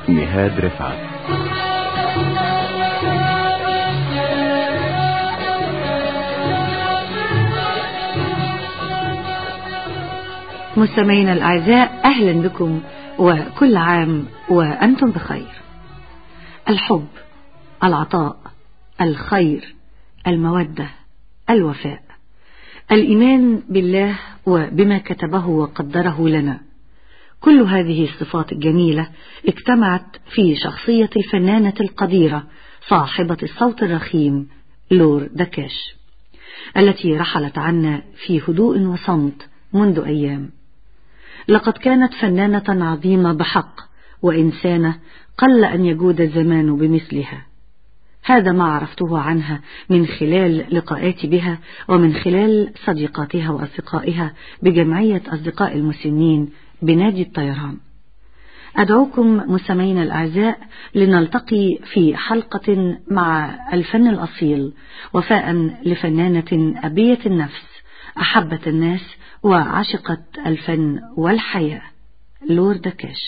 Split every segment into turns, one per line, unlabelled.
نهاد رفعت.
مستمعينا الأعزاء، أهلا بكم وكل عام وأنتم بخير. الحب، العطاء، الخير، المودة، الوفاء، الإيمان بالله وبما كتبه وقدره لنا، كل هذه الصفات الجميلة اجتمعت في شخصية الفنانة القديرة صاحبة الصوت الرخيم لور دكاش، التي رحلت عنا في هدوء وصمت منذ أيام. لقد كانت فنانة عظيمة بحق، وإنسانة قل أن يجود الزمان بمثلها. هذا ما عرفته عنها من خلال لقاءاتي بها، ومن خلال صديقاتها وأصدقائها بجمعية أصدقاء المسنين بنادي الطيران. أدعوكم مستمعينا الأعزاء لنلتقي في حلقة مع الفن الأصيل، وفاء لفنانة أبية النفس أحبت الناس وعشقت الفن والحياة، لور دكاش.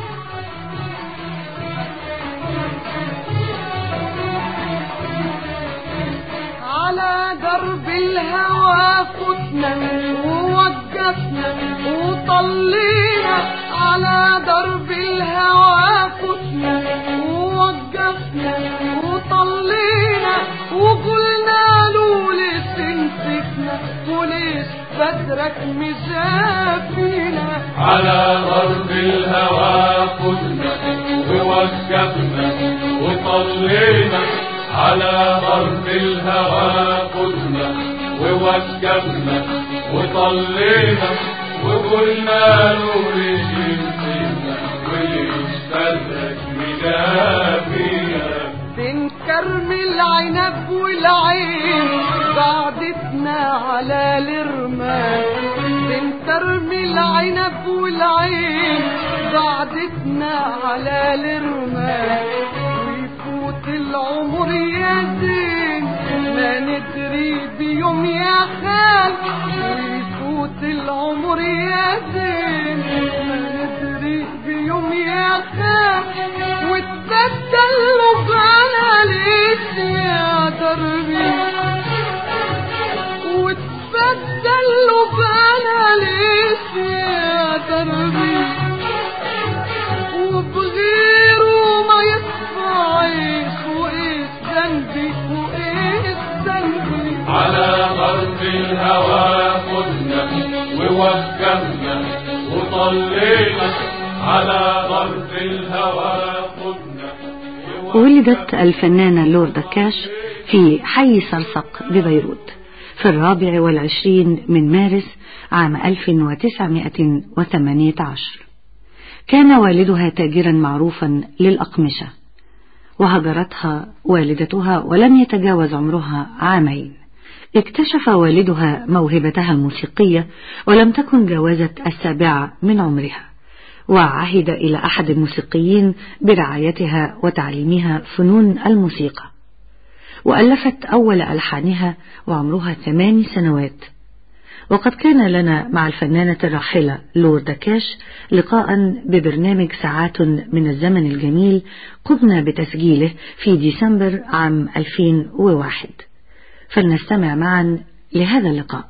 على درب الهوى فتنا ووقفنا وطلينا، على درب الهوى فتنا ووقفنا وطلينا، وقلنا له ليش نسيتنا وليش بدرك مجافينا.
على درب الهوى فتنا ووقفنا وطلينا، على درب الهوى فتنا ووقفنا وطلينا، وقلنا له ليش نسيتنا وليش بدرك مجافينا.
بين كرم العنب والعين بعدتنا على الرمال، بين كرم العنب والعين بعدتنا على الرمال، ويفوت العمر يا زين ما ندري بيوم يا خال، ويفوت العمر يا زين ما ندري بيوم يا خال، وتبدل لغانا ليش يا دربي، وتبدل لغانا ليش يا دربي، وبغيره ما يصفعيش وإيش ذنبي وإيش ذنبي.
على درب الهوى فتنا ووقفنا وطلينا، على درب الهوى فتنا.
ولدت الفنانة لور دكاش في حي سرسق ببيروت في 24 من مارس عام 1918. كان والدها تاجرا معروفا للأقمشة، وهجرتها والدتها ولم يتجاوز عمرها عامين. اكتشف والدها موهبتها الموسيقية ولم تكن جاوزت 7 من عمرها، وعهد إلى أحد الموسيقيين برعايتها وتعليمها فنون الموسيقى، وألفت أول ألحانها وعمرها 8 سنوات. وقد كان لنا مع الفنانة الراحلة لور دكاش لقاء ببرنامج ساعات من الزمن الجميل قمنا بتسجيله في ديسمبر عام 2001، فلنستمع معا لهذا اللقاء.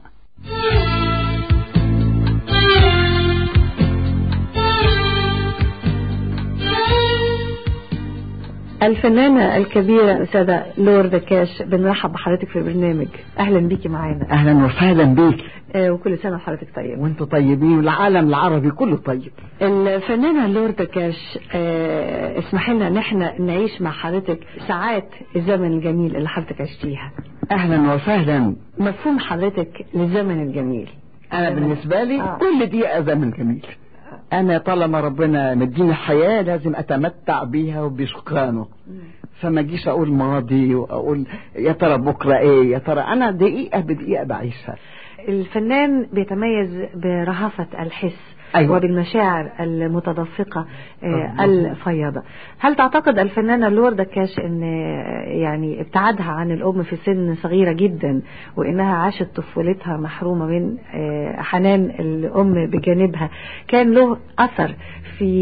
الفنانة الكبيرة أستاذة لور دكاش، بنرحب بحضرتك في البرنامج. أهلا بيكي معانا.
أهلا وسهلا بيك.
وكل سنة وحضرتك طيب.
وانتوا طيبين والعالم العربي كله طيب.
الفنانة لور دكاش، اسمح لنا ان احنا نعيش مع حضرتك ساعات الزمن الجميل اللي حضرتك عشتيها.
أهلا وسهلا.
مفهوم حضرتك للزمن الجميل؟
أنا بالنسبة لي كل دقيقة زمن جميل. أنا طالما ربنا مديني الحياة لازم أتمتع بيها وبسكرانه، فما جيش أقول ماضي وأقول يا ترى بكرة إيه، يا ترى أنا دقيقة بدقيقة بعيشها.
الفنان بيتميز برهافة الحس
أيوة.
وبالمشاعر المتدفقة الفياضة. هل تعتقد الفنانة لور دكاش ان يعني ابتعادها عن الأم في سن صغيرة جدا وإنها عاشت طفولتها محرومة من حنان الأم بجانبها كان له أثر في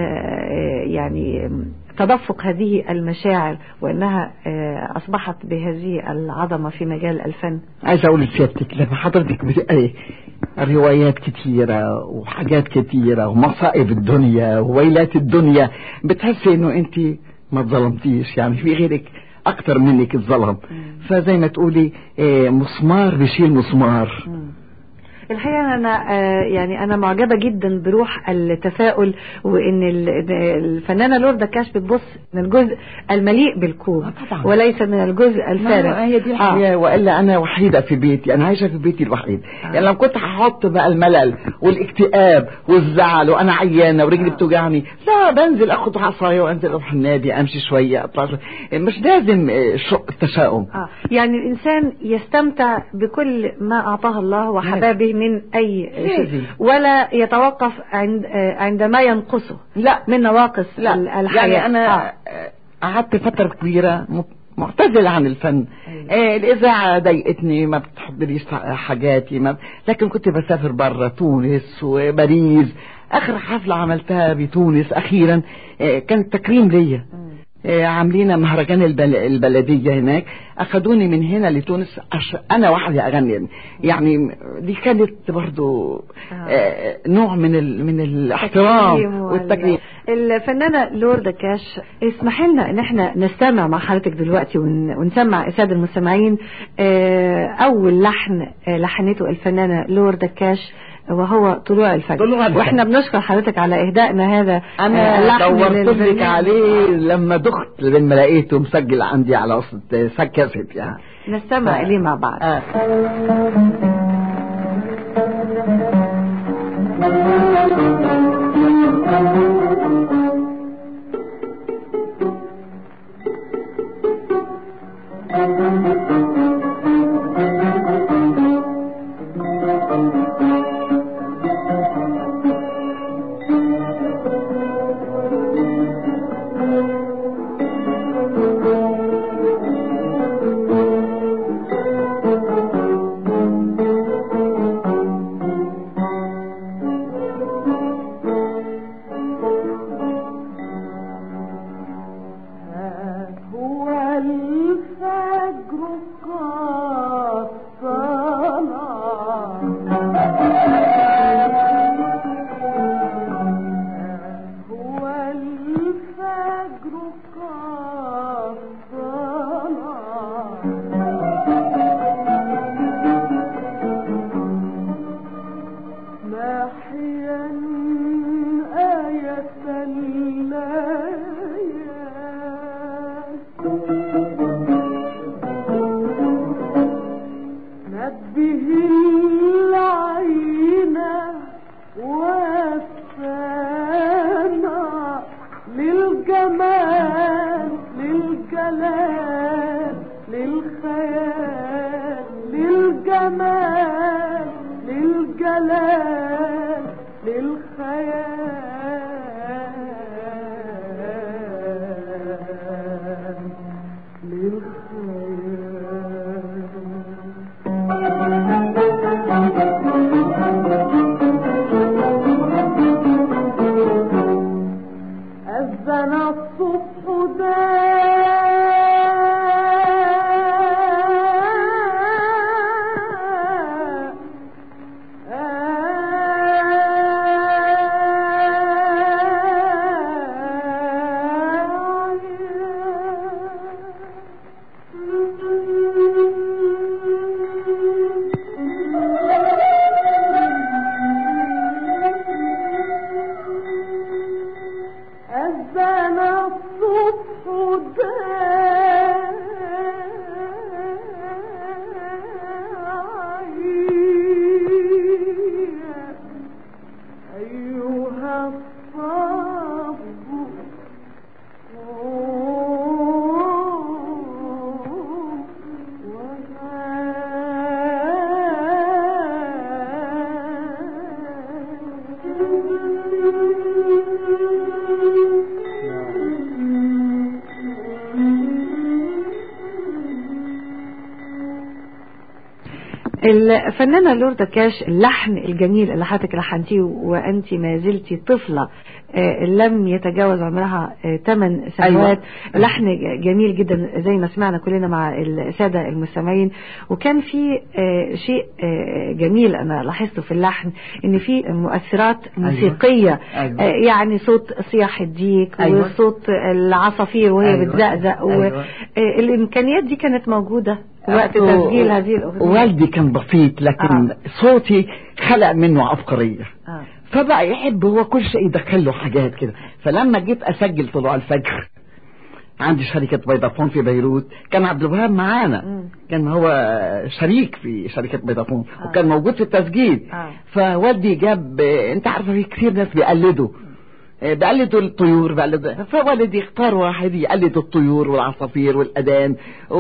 يعني تدفق هذه المشاعر وإنها أصبحت بهذه العظمة في مجال الفن؟
عايز أقول لسيادتك لما حضرتك بتقري روايات كتيرة وحاجات كتيرة ومصائب الدنيا وويلات الدنيا بتحسي إنه أنت ما اتظلمتيش، يعني في غيرك أكتر منك اتظلم. فزي ما تقولي مسمار بيشيل مسمار.
الحقيقة أنا معجبة جدا بروح التفاؤل، وإن الفنانة لور دكاش بتبص من الجزء المليء بالكون وليس من الجزء الفارغ.
هي دي الحياة. وإلا أنا وحيدة في بيتي، أنا عايشة في بيتي الوحيد. يعني لو كنت هحط بقى الملل والاكتئاب والزعل وأنا عيانة ورجلي بتوجعني، لا بنزل أخد عصاية وأنزل أروح النادي أمشي شوية أطلع شوية. مش لازم التشاؤم.
يعني الإنسان يستمتع بكل ما أعطاه الله وحبابه من أي شيء، ولا يتوقف عندما ينقصه
لا
من نواقص الحياة.
يعني أنا قعدت فترة كبيرة معتزلة عن الفن. الإذاعة ضايقتني، ما بتحضريش حاجاتي لكن كنت بسافر برا تونس وباريس. آخر حفلة عملتها بتونس أخيرا كانت تكريم ليا. عاملين مهرجان البلدية هناك، أخدوني من هنا لتونس أنا وحدي أغني. يعني دي كانت برضو نوع من الاحترام والتكريم.
الفنانة لور دكاش، اسمح لنا ان احنا نستمع مع حضرتك دلوقتي ونسمع السادة المستمعين اول لحن لحنته الفنانة لور دكاش وهو طلوع الفجر. واحنا بنشكر حضرتك على اهدائنا هذا.
انا دورت لك عليه لما دخت لما لقيته مسجل عندي على وسط سكاسيت. يعني
نستمع اليه مع بعض. الفنانة لوردا كاش، اللحن الجميل اللي حضرتك لحنتيه وأنت ما زلتي طفلة لم يتجاوز عمرها 8 سنوات. أيوة. لحن جميل جدا زي ما سمعنا كلنا مع السادة المستمعين. وكان في شيء جميل أنا لاحظته في اللحن، إن في مؤثرات موسيقية. أيوة. يعني صوت صياح الديك. أيوة. وصوت العصافير وهي. أيوة. بتزقزق. أيوة. والإمكانيات دي كانت موجودة وقت تسجيل هذه الأغنية.
والدي كان بسيط، لكن صوتي خلق منه عبقرية. فبقى يحب هو كل شيء يدخل له حاجات كده. فلما جيت أسجل طلوع الفجر عندي شركة فودافون في بيروت، كان عبد الوهاب معانا. كان هو شريك في شركة فودافون وكان موجود في التسجيل. فوالدي جاب، انت عارفة في كثير ناس بيقلدوا الطيور، فوالدي اختار واحد يقلد الطيور والعصافير والأذان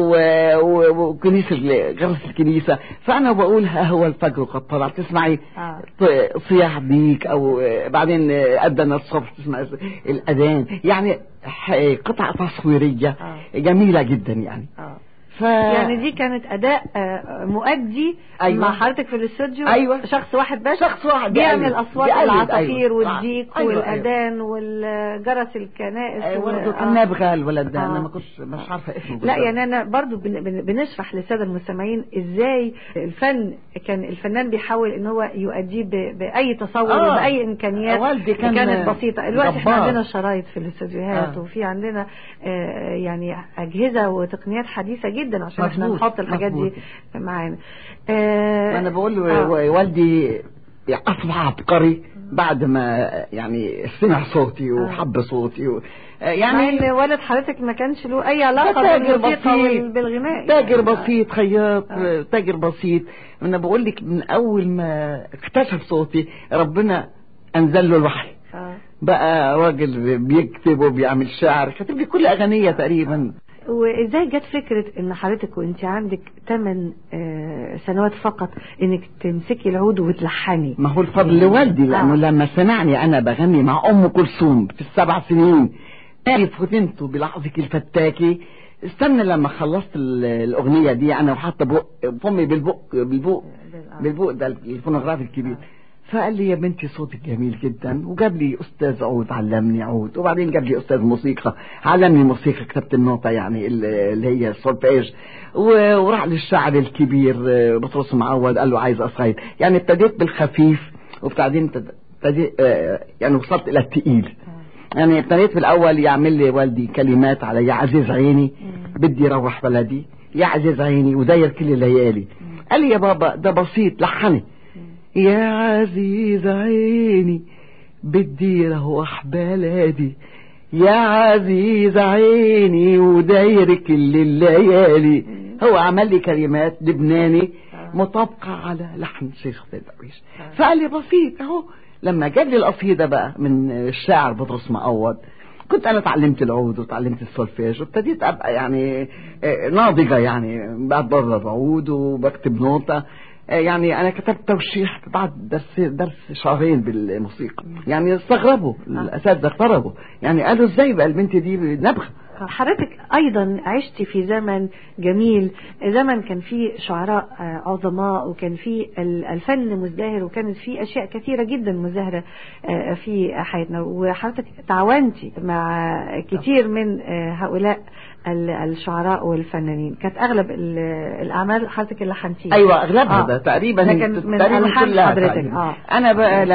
وكنيسة غرس الكنيسة. فأنا بقول ها هو الفجر قد طلع، تسمعي صياح ديك، أو بعدين أذن الصبح تسمعي الأذان. يعني قطعة تصويرية جميلة جدا يعني.
يعني دي كانت أداء مؤدي. أيوة. مع حضرتك في الاستوديو. أيوة. شخص واحد بس،
شخص واحد
بيعمل أصوات العصافير. أيوة. والديك. أيوة. والأذان. أيوة. والجرس الكنائس.
أيوة. كان نابغة الولد ده. أنا ما كنتش مش عارفة اسمه.
لا يعني أنا برضو بنشرح للسادة المستمعين إزاي الفن كان الفنان بيحاول إن هو يؤديه بأي تصور وبأي إمكانيات.
والدي
كانت بسيطة. الوقت احنا عندنا شرايط في الاستوديوهات. وفي عندنا يعني أجهزة وتقنيات حديثة جدا عشان احنا نحط الحاجات دي معانا.
انا بقول والدي اصبح عبقري بعد ما يعني سمع صوتي وحب صوتي
يعني والد حضرتك ما كانش له اي علاقه بالموسيقى بالغناء.
تاجر بسيط، خياط. تاجر بسيط. انا بقول لك من اول ما اكتشف صوتي ربنا انزل له الوحي. بقى راجل بيكتب وبيعمل شعر، كتب لي كل اغنيه تقريبا.
وازاي جت فكرة ان حضرتك وانت عندك 8 سنوات فقط انك تمسكي العود وتلحني؟
ما هو الفضل لوالدي، لانه لما سمعني انا بغني مع ام كلثوم في ال7 سنين فتنت بلحظك الفتاكي. استنى لما خلصت الاغنية دي انا وحاطه فمي بالبوق ده الفونوغراف الكبير. فقال لي يا بنتي صوتك جميل جدا، وجاب لي استاذ عود علمني عود، وبعدين جاب لي استاذ موسيقى علمني موسيقى، كتبت النوتة يعني اللي هي السولفيج. وراح للشاعر الكبير بطرس معود قال له عايز اصعد. يعني ابتديت بالخفيف وبعدين ابتديت يعني وصلت الى الثقيل. يعني ابتديت في الاول يعمل لي والدي كلمات على يا عزيز عيني بدي روح بلدي، يا عزيز عيني وداير كل الليالي. قال لي يا بابا ده بسيط، لحني يا عزيز عيني بدي روح بلدي، يا عزيز عيني وداير كل الليالي. هو عمل لي كلمات لبناني مطابقة على لحن شيخ درويش. فقال لي بسيط اهو. لما جاب لي القصيدة بقى من الشاعر بطرس معود، كنت انا تعلمت العود وتعلمت السولفيج وابتديت ابقى يعني ناضجة، يعني بعد بره العود وبكتب نوتة. يعني انا كتبت توشيح بعد درس شهرين بالموسيقى. يعني استغربوا الاساتذه، اغتربوا، يعني قالوا ازاي بقى البنت دي نبغه.
حضرتك ايضا عشتي في زمن جميل، زمن كان فيه شعراء عظماء وكان فيه الفن مزدهر وكانت فيه اشياء كثيرة جدا مزدهرة في حياتنا، وحضرتك تعاونتي مع كثير من هؤلاء الشعراء والفنانين. كانت اغلب الاعمال حضرتك اللي لحنتيها.
ايوه اغلبها ده تقريبا
من الحان حضرتك.
انا بقى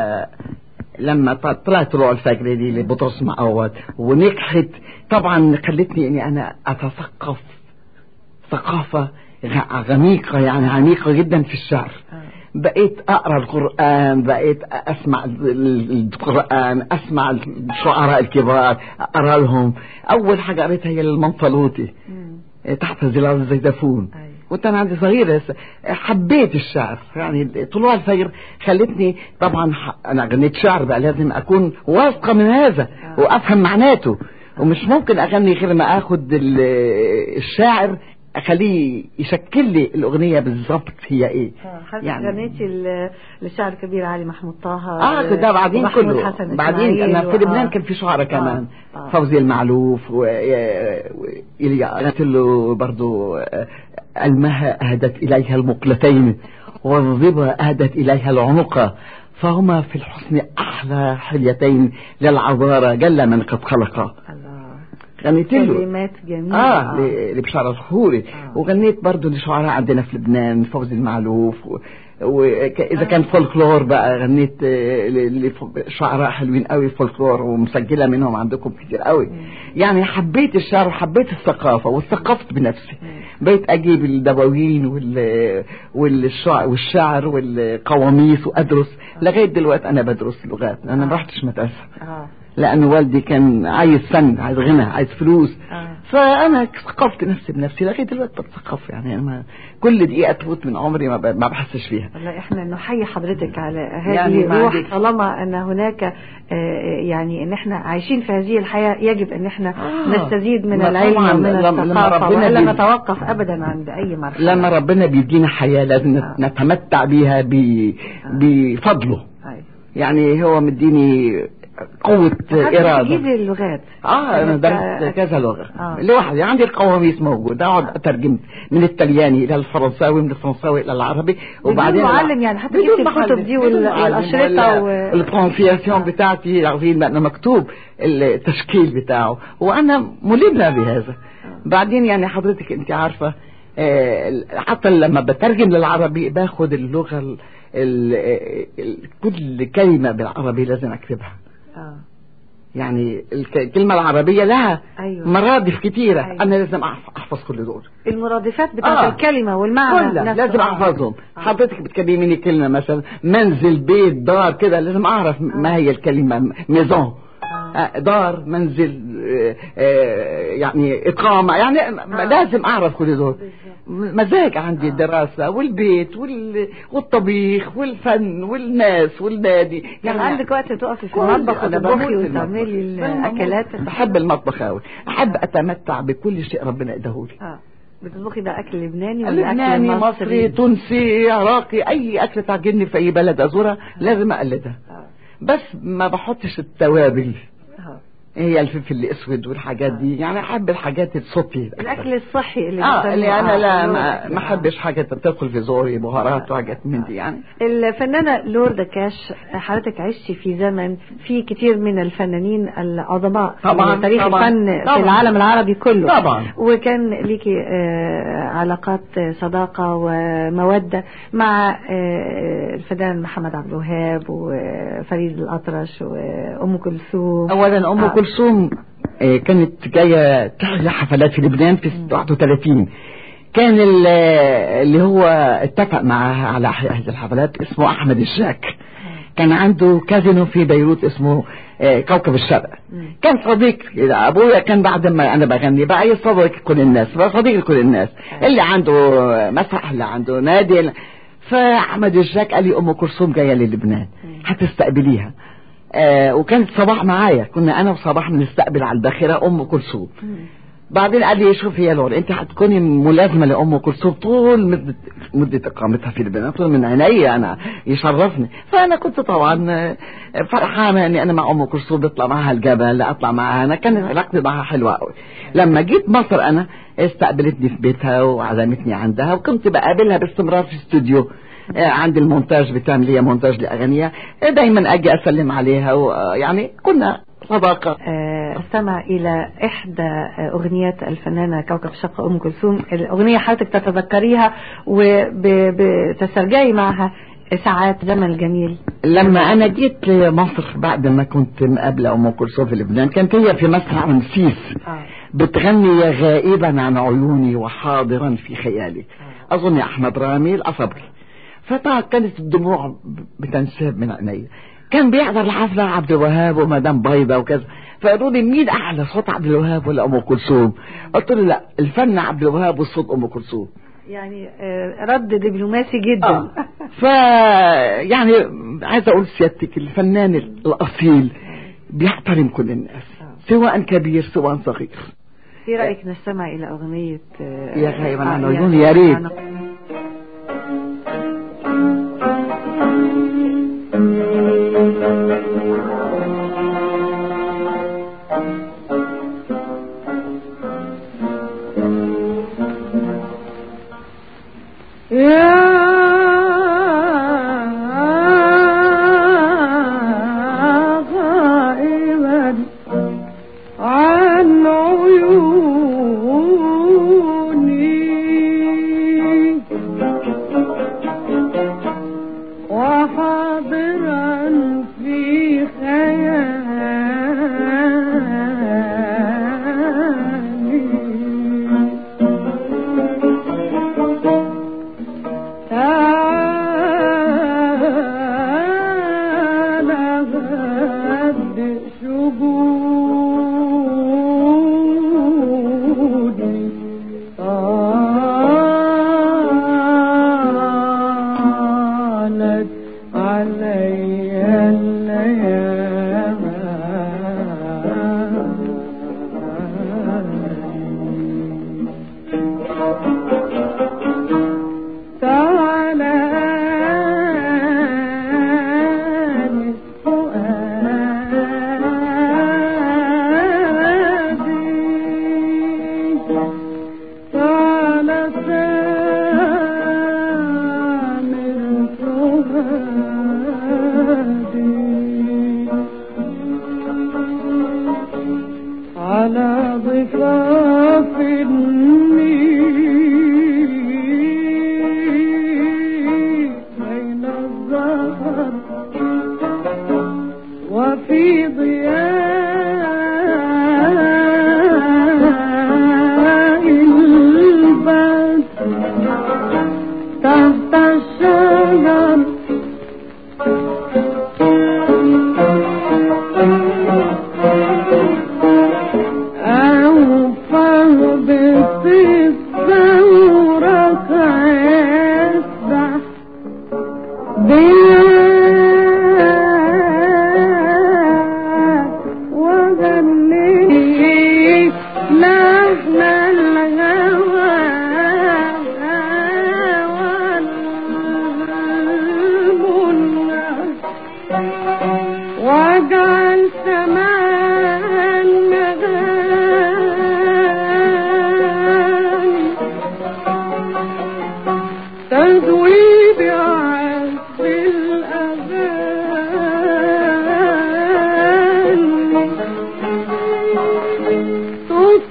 لما طلعت طلوع الفجر دي لبطرس معود ونجحت طبعا خلتني اني انا اتثقف ثقافة غميقة، يعني عميقة جدا في الشعر. بقيت اقرا القرآن، بقيت اسمع القرآن، اسمع الشعراء الكبار اقرا لهم. اول حاجة قريتها هي المنفلوطي تحت ظلال الزيدفون، وانت انا عندي صغيرة حبيت الشعر. يعني طلوع الفجر خلتني طبعا انا غنيت شعر بقى لازم اكون واثقة من هذا وافهم معناته، ومش ممكن اغني غير ما اخد الشاعر اخليه يشكل لي الاغنيه بالظبط هي ايه.
يعني غنيتي للشاعر الكبير علي محمود طه.
ده بعدين كله بعدين انا في لبنان كان في شعراء كمان فوزي المعلوف غنيت له برضو المها أهدت إليها المقلتين والظبا أهدت إليها العنق، فهما في الحسن أحلى حليتين للعذارى جل من قد خلق.
الله،
غنيت له
كلمات جميلة.
لبشارة الخوري. وغنيت برضو لشعراء عندنا في لبنان، فوزي المعلوف وإذا كان فولكلور بقى غنيت لشعراء حلوين قوي فولكلور، ومسجلة منهم عندكم كتير قوي. يعني حبيت الشعر وحبيت الثقافة وثقفت بنفسي. بقيت أجيب الدواوين والشعر والقواميس وأدرس. لغاية دلوقتي أنا بدرس لغات، أنا ما رحتش مدرسة لأن والدي كان عايز فن، عايز غنى، عايز فلوس. فأنا ثقفت نفسي بنفسي لغاية دلوقتي بتثقف. يعني أنا كل دقيقة تفوت من عمري ما بحسش فيها.
والله احنا نحيي حضرتك على هذه
يعني
الروح، طالما ان هناك يعني ان احنا عايشين في هذه الحياة يجب ان احنا نستزيد من العلم ومن الثقافة ولا نتوقف ابدا عند اي مرحلة.
لما ربنا بيدينا حياة لازم نتمتع بيها بفضله. يعني هو مديني قوة إرادة.
تجيب اللغات.
أنا درست كذا لغة لوحدي. عندي القواميس موجودة، أقعد أترجم من الترجاني إلى الفرنساوي، من الفرنساوي إلى العربي. وبعدين
معلم يعني حتى جبت الكتب دي والأشرطة
والبرونسياسيون بتاعتي عارفين بأنه مكتوب التشكيل بتاعه، وأنا ملمة بهذا. بعدين يعني حضرتك أنت عارفة حتى لما بترجم للعربي باخد اللغة كل كلمة بالعربي لازم أكتبها. يعني الكلمة العربية لها مرادف كتيرة. أنا لازم أحفظ كل دول
المرادفات بتاعت الكلمة والمعنى
لازم أحفظهم. حضرتك بتكلميني كلمة مثلا منزل، بيت، دار كده، لازم أعرف ما هي الكلمة. ميزون، دار، منزل، يعني إقامة، يعني لازم أعرف كل دول. مزاج عندي الدراسة والبيت والطبيخ والفن والناس والنادي.
يعني عندك وقت تقفي في المطبخ وتطبخي وتعملي الأكلات؟
بحب المطبخ أوي، أحب أتمتع بكل شيء ربنا إداهولي.
بتطبخي ده أكل لبناني ولا
لبناني،
أكل
مصري، تونسي، عراقي، أي أكل تعجبني في أي بلد أزورها لازم أقلدها. بس ما بحطش التوابل، هي الفلفل الاسود والحاجات دي. يعني احب الحاجات الصوتي،
الاكل الصحي اللي
انا لا ما احبش حاجه تدخل في زوري بهارات وحاجات من دي. يعني
الفنانه لور دكاش، حضرتك عشتي في زمن في كتير من الفنانين العظماء في تاريخ الفن في العالم العربي كله
طبعا،
وكان ليكي علاقات صداقه وموده مع الفنان محمد عبد الوهاب وفريد الأطرش وام كلثوم.
اولا ام كلثوم كانت جايه تحيي حفلات في لبنان في 31. كان اللي هو اتفق معاها على هذه الحفلات اسمه احمد الشاك. كان عنده كازينو في بيروت اسمه كوكب الشرق. كان صديق ابويا، كان بعد ما انا بغني بقى يصدق كل الناس، بقى صديق لكل الناس، اللي عنده مسرح، اللي عنده نادي. فاحمد الشاك قال لي ام كلثوم جايه للبنان هتستقبليها. وكانت صباح معايا، كنا انا وصباح بنستقبل على الباخره ام كلثوم. بعدين قال لي شوفي يا لور، انت هتكوني ملازمه لام كلثوم طول مده اقامتها في لبنان، طول من عينيا انا يشرفني. فانا كنت طبعا فرحانه اني انا مع ام كلثوم، بطلع معها الجبل، اطلع معها. انا كانت علاقتي معها حلوه قوي. لما جيت مصر انا استقبلتني في بيتها وعزمتني عندها، وكنت بقابلها باستمرار في استوديو عند المونتاج، بتعمل لي مونتاج لاغانيها، دايما اجي اسلم عليها، ويعني كنا صداقه.
استمع الى احدى اغنيات الفنانه كوكب الشرق ام كلثوم، الاغنيه حضرتك تتذكريها وبتسترجعي معها ساعات زمن جميل.
لما انا جيت مصر بعد ما كنت مقابله ام كلثوم في لبنان، كانت هي في مسرح رمسيس بتغني يا غائبا عن عيوني وحاضرا في خيالي. اظن يا احمد رامي الأصبري. فطبعا كانت الدموع بتنساب من عيني. كان بيحضر الحفله عبد الوهاب ومدام بيضه وكذا، فقالوا لي مين اعلى، صوت عبد الوهاب ولا ام كلثوم؟ قلت له لا، الفن عبد الوهاب والصوت ام كلثوم.
يعني رد دبلوماسي جدا.
يعني عايز اقول سيادتك الفنان الاصيل بيحترم كل الناس، سواء كبير سواء صغير.
في رايك نستمع الى اغنيه
يا غايبا عن عيوني؟ يا ريت.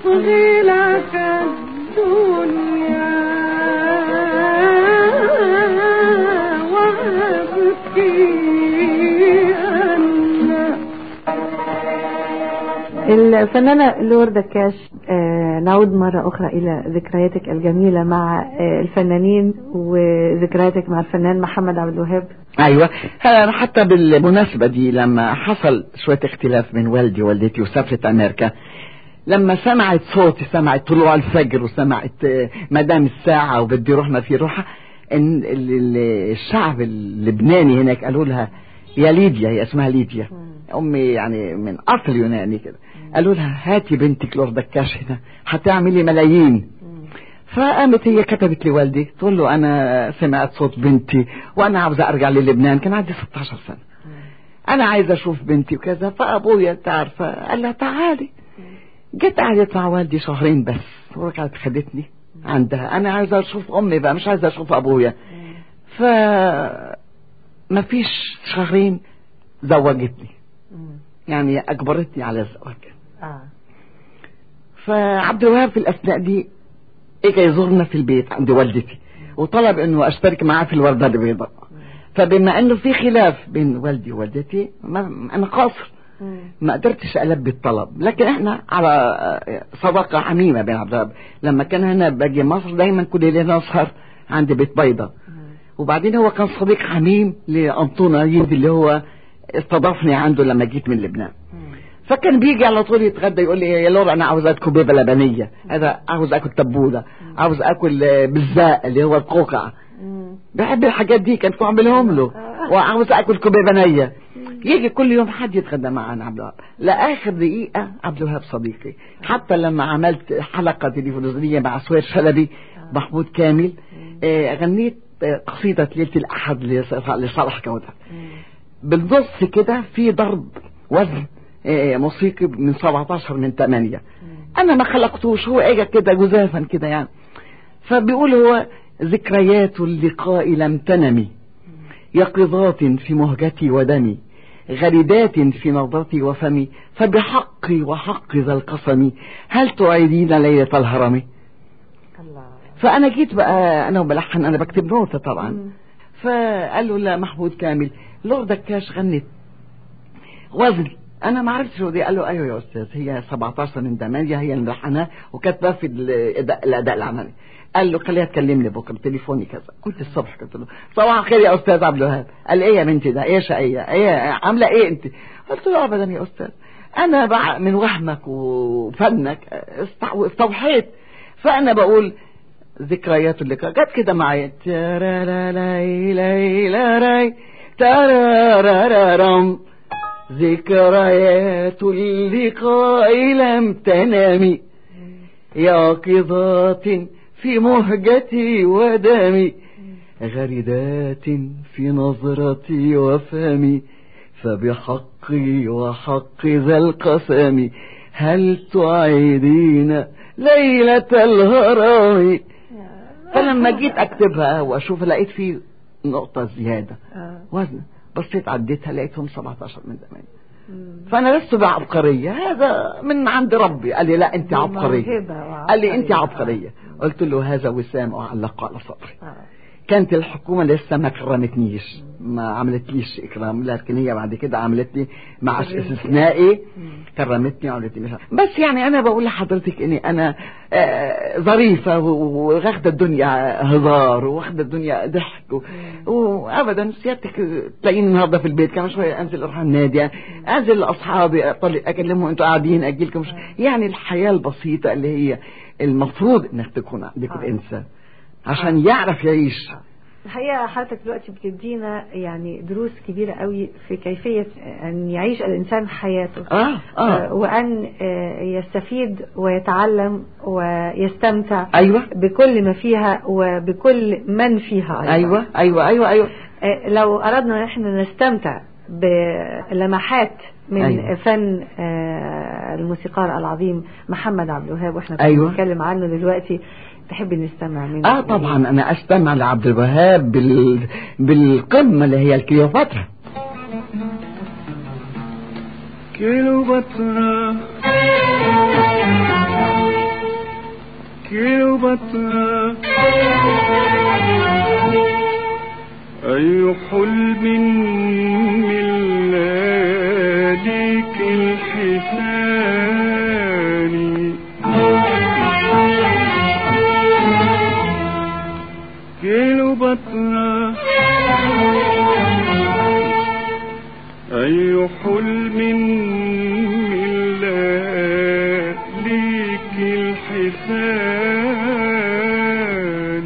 تشغلك الدنيا وابكي أنا.
الفنانة لور دكاش، نعود مرة أخرى إلى ذكرياتك الجميلة مع الفنانين وذكرياتك مع الفنان محمد عبد الوهاب.
ايوه، انا حتى بالمناسبة دي لما حصل شوية اختلاف بين والدي ووالدتي وسافرت امريكا، لما سمعت صوتي، سمعت طلوع الفجر وسمعت مدام الساعة وبدي روحنا في روحها، ان الشعب اللبناني هناك قالوا لها يا ليديا، هي اسمها ليديا امي يعني من اصل يوناني كده، قالوا لها هاتي بنتك لور دكاش هنا هتعملي ملايين. فقامت هي كتبت لوالدي تقول له انا سمعت صوت بنتي وانا عاوزه ارجع للبنان، كان عندي 16 سنه، انا عايزه اشوف بنتي وكذا. فابويا تعرف قال لها تعالي. جيت قعدت مع والدي شهرين بس ورجعت خدتني عندها، انا عايزه اشوف امي بقى، مش عايزه اشوف ابويا. ف ما فيش شهرين زوجتني، يعني اجبرتني على الزواج. فعبد الوهاب في الاثناء دي اجى يزورنا في البيت عند والدتي وطلب انه اشترك معاه في الوردة البيضاء. فبما انه في خلاف بين والدي ووالدتي انا قاصر، ما قدرتش البي الطلب، لكن احنا على صداقة عميمة بين عبد الوهاب. لما كان هنا باجي مصر دايما كل ليلة نسهر عند بيت بيضاء، وبعدين هو كان صديق عميم لأنطونا يدي اللي هو استضافني عنده لما جيت من لبنان. فكان بيجي على طول يتغدى يقول لي يا لور انا عاوز اكل كبيبه لبنيه، هذا عاوز اكل تبوله، عاوز اكل بالزاق اللي هو القوقع، بحب الحاجات دي كنت بعملهم له، وعاوز اكل كبيبه نيه. يجي كل يوم حد يتغدى معانا عبد الوهاب لاخر دقيقه. عبد الوهاب صديقي، حتى لما عملت حلقه تلفزيونيه مع سوير شلبي محمود كامل، غنيت قصيده ليله الاحد لصالح كوثر، بالنص كده في ضرب وزن موسيقي من 17 من 8. انا ما خلقتوش، هو اجى كده جزافا كده يعني. فبيقول هو ذكريات اللقاء لم تنمي، يقظات في مهجتي ودمي، غريدات في نظرتي وفمي، فبحقي وحق ذا القسم هل تعيدين ليلة الهرم. فانا جيت بقى انا وبلحن، انا بكتب نوتة طبعا. فقال له لا محمود كامل لور دكاش غنت وزن، انا ما عرفتش هو دي. قال له ايوه يا استاذ، هي 17 من 8 هي اللي ملحناها وكاتبه في الاداء العملي. قال له خليها تكلمني بكره تليفوني كذا. قلت الصبح قلت له صباح الخير يا استاذ عبد الوهاب. قال ايه يا بنتي ده، ايه شقيه، ايه عامله ايه انت؟ قلت له ابدا يا استاذ، انا بقى من وهمك وفنك استوحيت، فانا بقول ذكريات اللقاء جت كده معايا، تارارارارام، ذكريات اللقاء لم تنامي، يقظات في مهجتي ودمي، غريدات في نظرتي وفمي، فبحقي وحق ذا القسم هل تعيدين ليلة الهرم. فلما جيت اكتبها واشوف لقيت فيه نقطة زيادة وزن، بصيت عديتها لقيتهم 17 من 8. فانا لست بعبقرية، هذا من عند ربي. قال لي لا انت عبقرية، قال لي انت عبقرية. قلت له هذا وسام اعلق على صدري. كانت الحكومة لسه ما كرمتنيش، ما عملتليش اكرام، لكن هي بعد كده عملتني مع استثنائي، كرمتني وعملتني. بس يعني انا بقول لحضرتك اني انا ظريفة واخدة الدنيا هزار واخدة الدنيا ضحك وابدا. سيادتك تلاقيني النهارده في البيت، كمان شوية انزل اروح النادي، انزل لاصحابي اكلمهم انتوا قاعدين اجيلكم، يعني الحياة البسيطة اللي هي المفروض انك تكون عندك الانسان عشان يعرف يعيش.
الحقيقة حضرتك دلوقتي بتدينا يعني دروس كبيرة قوي في كيفية أن يعيش الإنسان حياته، وأن يستفيد ويتعلم ويستمتع
أيوة
بكل ما فيها وبكل من فيها.
أيوة أيوة أيوة أيوة.
لو أردنا نحن نستمتع بلمحات من أيوة. فن الموسيقار العظيم محمد عبد الوهاب، واحنا بنتكلم عنه دلوقتي، تحب نستمع منه؟
طبعا انا استمع لعبد الوهاب بالقمة اللي هي الكليوباترا.
كليوباترا كليوباترا أي حلم من لياليك الحسان كليوباترا أي حلم من لياليك الحسان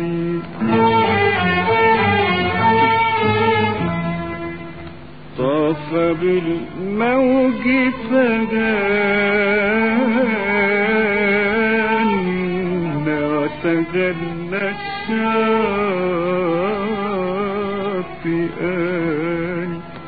طاف بالموج فجان وتجلى الشاطئان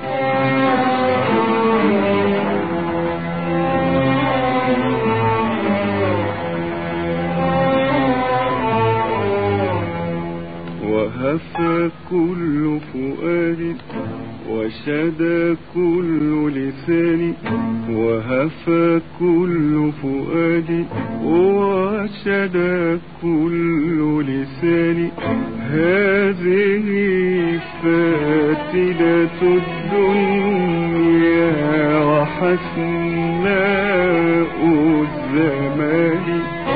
وهفى كل فؤادي وشدى كل لساني وهفى كل فؤادي وشدى كل لساني هذه فاتنة الدنيا وحسناء الزمان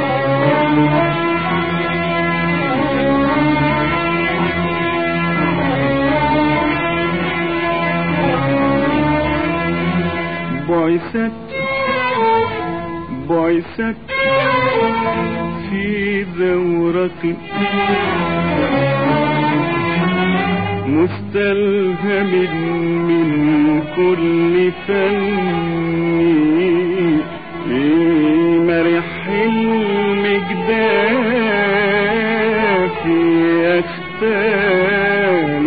بعثت في زورق مستلهم من كل فن مرح المجداف يختال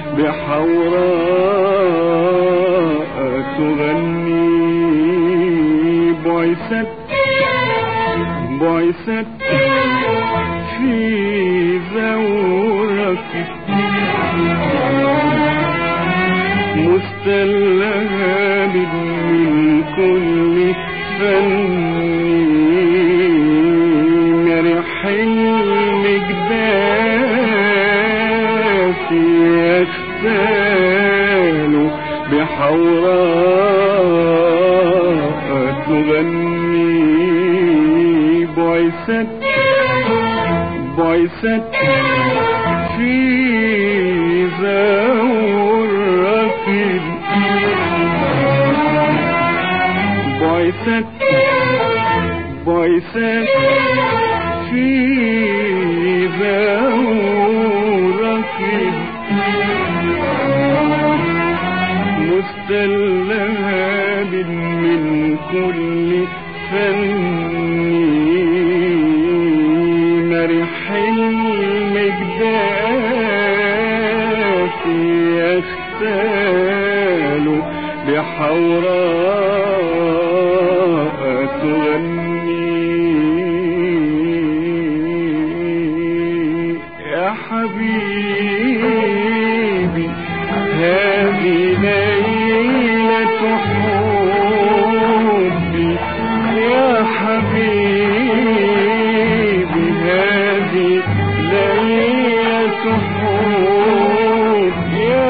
بحوراء تغني بعثت في زورق مستلهم من كل فن مرح المجداف يختال بحوراء تغني بعثت في زورق بعثت في زورق مستلهم من كل فن مرح المجداف يختال بحوراء تغني يا حبيبي هذه ليلة حبي يا حبيبي هذه ليلة حب يا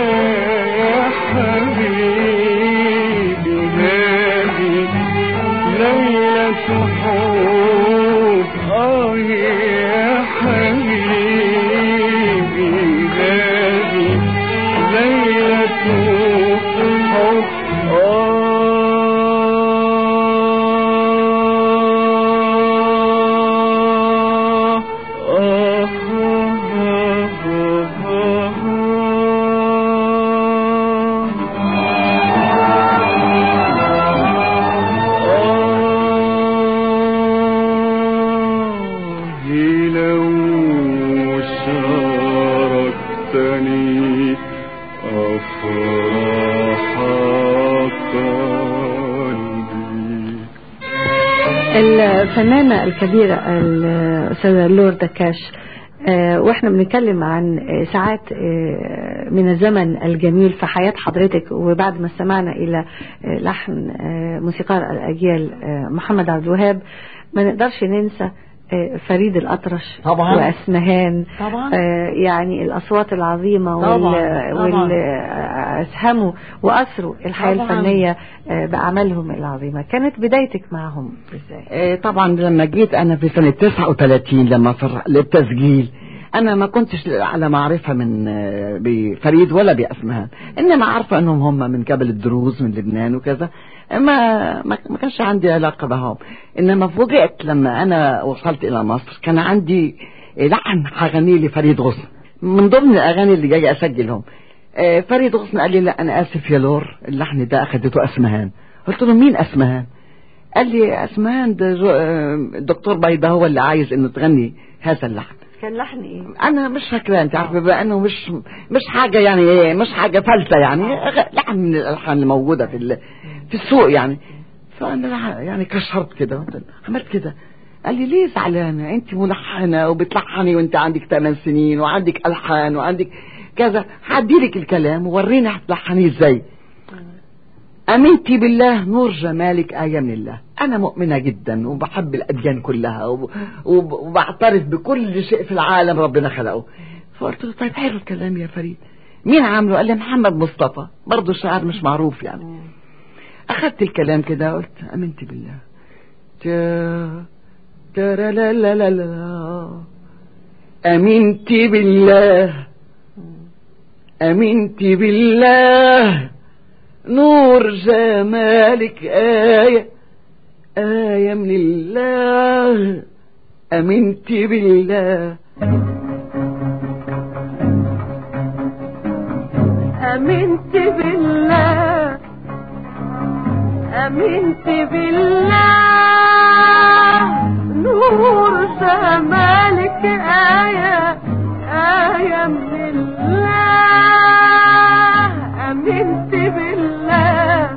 حبيبي هذه ليلة حب يا حبيبي هذه ليلة حب
الفنانة الكبيرة الأستاذة لوردا كاش، واحنا بنتكلم عن ساعات من الزمن الجميل في حياة حضرتك، وبعد ما استمعنا إلى لحن موسيقار الأجيال محمد عبد الوهاب، ما نقدرش ننسى فريد الأطرش
طبعا
وأسمهان
طبعا
يعني الأصوات العظيمة أسهموا وأسروا الحياة الفنية بأعمالهم العظيمة. كانت بدايتك معهم إزاي؟
طبعا لما جيت أنا في سنة 39 لما للتسجيل أنا ما كنتش على معرفة من بفريد ولا بأسمهان، إنما عارفة أنهم هم من جبل الدروز من لبنان وكذا، ما كانش عندي علاقة بهم. إنما فوجئت لما أنا وصلت إلى مصر كان عندي لحن أغاني لفريد غصن من ضمن الأغاني اللي جاي أسجلهم. فريد غصن قال لي لا أنا آسف يا لور، اللحن ده أخدته أسمهان. قلت له مين أسمهان؟ قال لي أسمهان ده الدكتور بيضة هو اللي عايز إنه تغني هذا اللحن.
كان لحن ايه؟
انا مش فاكره، انت عارفه بقى انه مش حاجه يعني مش حاجه فلسه يعني، لحن من الالحان اللي موجوده في السوق يعني. فانا يعني كشرت كده عملت كده. قال لي ليه زعلانه؟ انت ملحنه وبتلحني وانت عندك 8 سنين وعندك الحان وعندك كذا، هديلك الكلام وورينا هتلحني ازاي. امنتي بالله نور جمالك آية من الله. انا مؤمنة جدا وبحب الاديان كلها وبعترف بكل شيء في العالم ربنا خلقه. فقلت له طيب حلو الكلام يا فريد، مين عامله؟ قال لي محمد مصطفى، برضه شاعر مش معروف يعني. اخدت الكلام كده قلت امنتي بالله ترى لا لا لا لا، امنتي بالله امنتي بالله نور جمالك آية آية من الله. أمنت بالله
أمنت بالله أمنت بالله نور جمالك آية آية من الله. أمنت بالله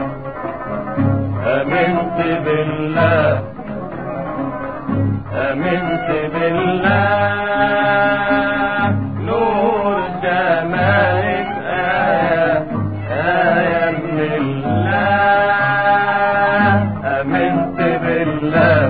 آمنت بالله آمنت بالله نور جمالك آية آية من الله. آمنت بالله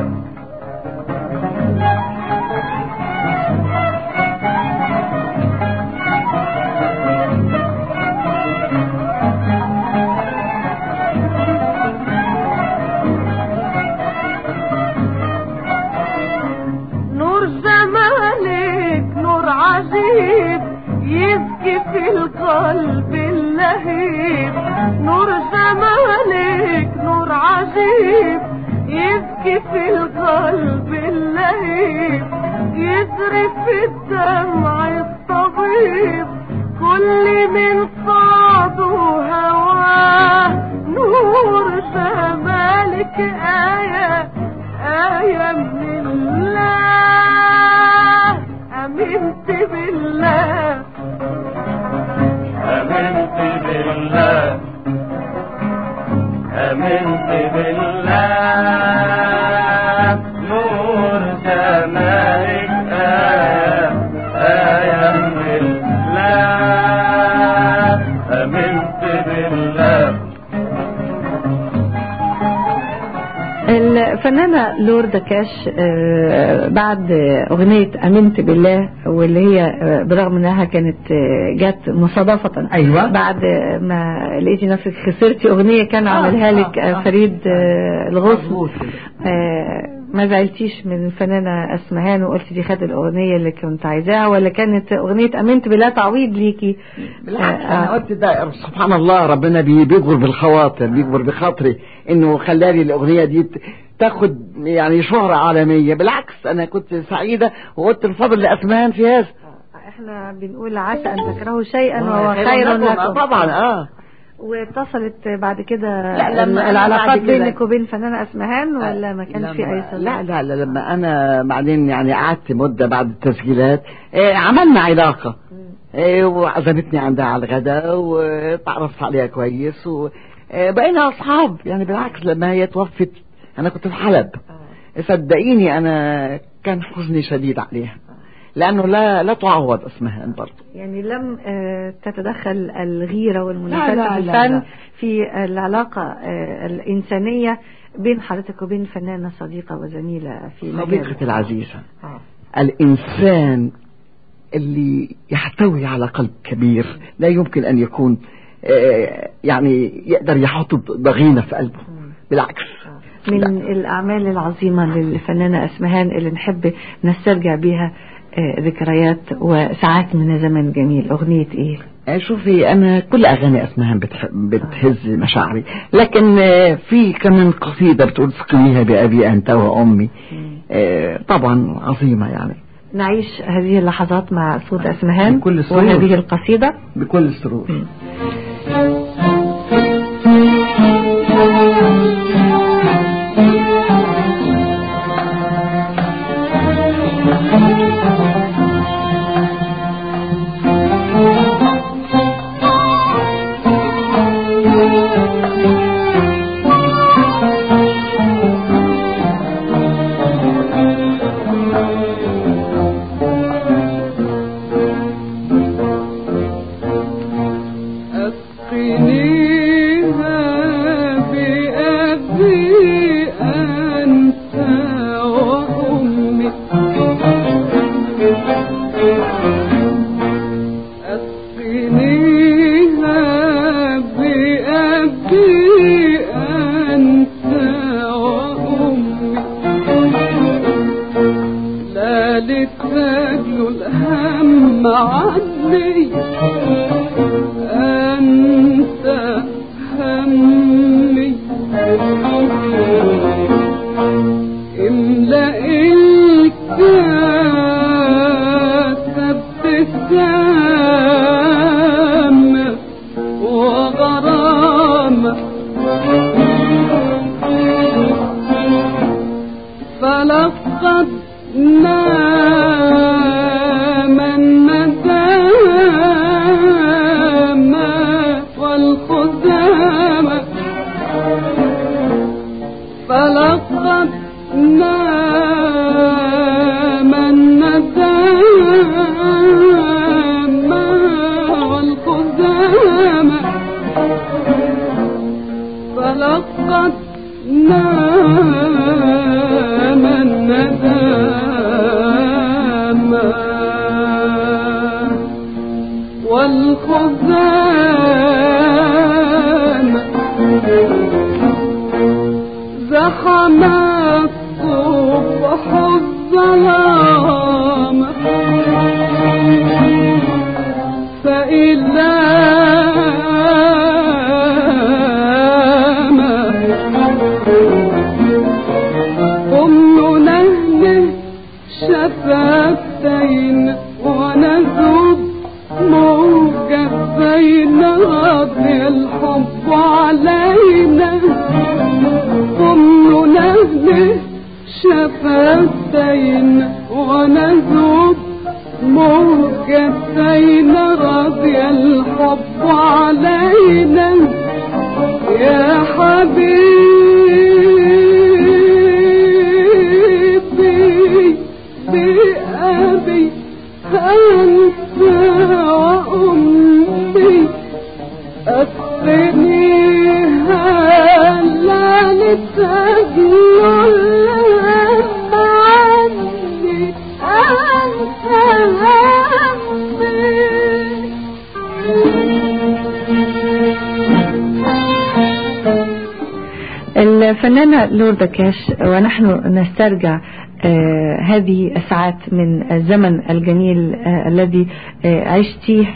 يبكي في القلب اللهيب. نور جمالك نور عجيب يبكي في القلب اللهيب، يجري في الدمع الطبيب كل من صعد هواه. نور جمالك آية آية من الله. أمنت بالله
آمنت بالله آمنت بالله نور جمالك آية آية من الله. آمنت بالله.
الفنانة لور دكاش بعد أغنية أمنت بالله واللي هي برغم أنها كانت جات مصادفة،
أيوة،
بعد ما لقيتي نفسك خسرتي أغنية كان عملها لك فريد الغصن، ما زعلتيش من الفنانة أسمهان وقلت دي خد الأغنية اللي كنت عايزاها، ولا كانت أغنية أمنت بالله تعويض ليكي؟
بالعكس أنا قلت ده سبحان الله ربنا بيجبر بالخواطر، بيجبر بخاطري إنه خلالي الأغنية دي تاخد يعني شهرة عالمية. بالعكس أنا كنت سعيدة وقلت الفضل لأسمهان في هذا.
احنا بنقول عسى أن تكرهوا شيئا وهو خير لكم.
طبعا
واتصلت بعد كده
لما
العلاقات بينك وبين فنانة أسمهان ولا ما كانش في أي صداقة؟
لا لما أنا بعدين يعني قعدت مدة بعد التسجيلات عملنا علاقة وعزمتني عندها على الغداء وتعرفت عليها كويس وبقينا أصحاب يعني. بالعكس لما هي توفت أنا كنت في حلب، صدقيني أنا كان حزني شديد عليها لأنه لا تعوض أسمهان برضه.
يعني لم تتدخل الغيرة والمنافسة في الفن في العلاقة الإنسانية بين حضرتك وبين فنانة صديقة وزميلة في
صديقتي العزيزة، الإنسان اللي يحتوي على قلب كبير لا يمكن أن يكون يعني يقدر يحط ضغينة في قلبه، بالعكس.
من الأعمال العظيمة للفنانة أسمهان اللي نحب نسترجع بها ذكريات وساعات من زمن جميل، أغنية إيه؟
شوفي أنا كل أغاني أسمهان بتهز مشاعري، لكن في كمان قصيدة بتقول سقيها بأبي أنت وأمي، طبعا عظيمة يعني.
نعيش هذه اللحظات مع صوت أسمهان
بكل سرور،
وهذه القصيدة
بكل سرور.
الفنانة لورد كاش ونحن نسترجع هذه الساعات من الزمن الجميل الذي عشتيه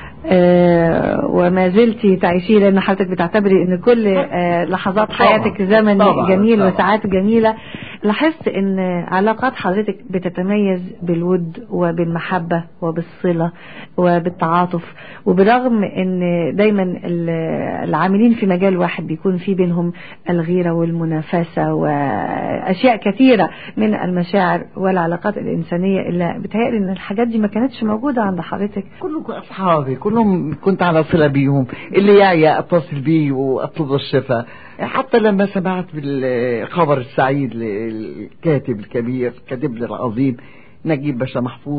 وما زلت تعيشيه، لأن حضرتك بتعتبري أن كل لحظات حياتك زمن جميل وساعات جميلة. لاحظت أن علاقات حضرتك بتتميز بالود وبالمحبة وبالصلة وبالتعاطف، وبرغم أن دايما العاملين في مجال واحد بيكون في بينهم الغيرة والمنافسة وأشياء كثيرة من المشاعر والعلاقات الإنسانية، إلا بتهيألي أن الحاجات دي ما كانتش موجودة عند حضرتك.
كلكم أصحابي، كلهم كنت على صلة بيهم، اللي يعيا أتصل بيه وأطلب الشفاء. حتى لما سمعت بالخبر السعيد للكاتب الكبير كاتب العظيم نجيب باشا محفوظ،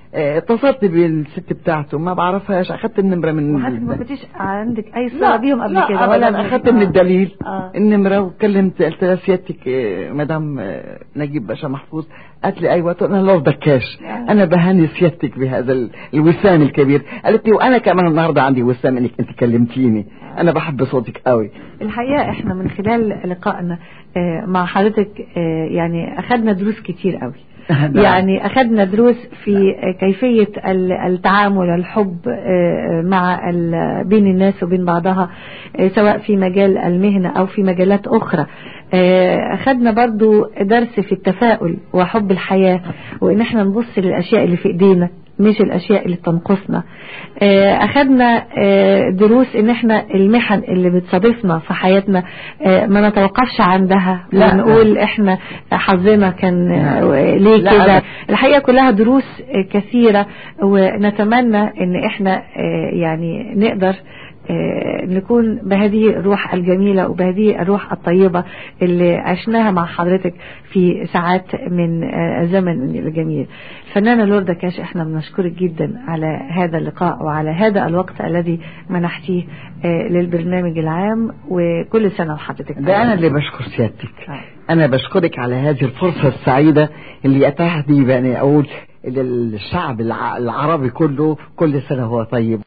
اتصلت بالست بتاعته ما بعرفهاش، اخدت النمره من
وحضرتك ما كنتش عندك اي صله بيهم قبل كده
ولا
ولا
اخدت من الدليل
آه.
النمره وكلمت، قلت لها سيادتك مدام نجيب باشا محفوظ؟ قالت لي ايوه. انا لو دكاش انا بهني سيادتك بهذا الوسام الكبير. قالت لي وانا كمان النهارده عندي وسام انك انت كلمتيني، انا بحب صوتك قوي.
الحقيقه احنا من خلال لقائنا مع حضرتك يعني اخذنا دروس كتير قوي. يعني أخذنا دروس في كيفية التعامل الحب مع بين الناس وبين بعضها، سواء في مجال المهنة أو في مجالات أخرى. أخذنا برضو درس في التفاؤل وحب الحياة، وإن احنا نبص للأشياء اللي في إيدينا مش الأشياء اللي تنقصنا. أخذنا دروس إن احنا المحن اللي بتصادفنا في حياتنا ما نتوقفش عندها ونقول احنا حظنا كان ليه كده. الحقيقة كلها دروس كثيرة، ونتمنى ان احنا يعني نقدر نكون بهذه الروح الجميلة وبهذه الروح الطيبة اللي عشناها مع حضرتك في ساعات من الزمن الجميل. الفنانة لورد دكاش، احنا بنشكرك جدا على هذا اللقاء وعلى هذا الوقت الذي منحتيه للبرنامج العام، وكل سنة وحضرتك.
ده انا اللي بشكر سيادتك. انا بشكرك على هذه الفرصة السعيدة اللي اتاحت لي بأني اقول للشعب العربي كله كل سنة هو طيب.